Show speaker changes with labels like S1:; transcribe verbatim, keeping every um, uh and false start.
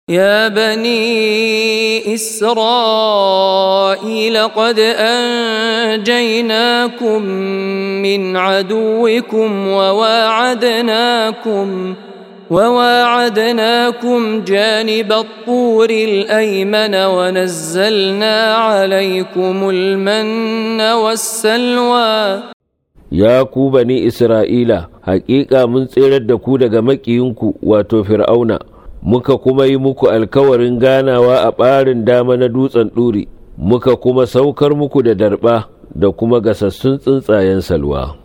S1: يا بني إسرائيل قد أنجيناكم من عدوكم وواعدناكم وواعدناكم جانب الطور الأيمن ونزلنا عليكم المن والسلوى.
S2: يا ku bani Isra'ila, haƙiƙa mun tserar da ku daga maƙiyinku wato Fir'auna, muka kuma yi muku alkawarin ganawa a ɓarin dama na dutsen ɗuri, muka kuma saukar muku da darɓa da kuma gasassun tsuntsayen salwa.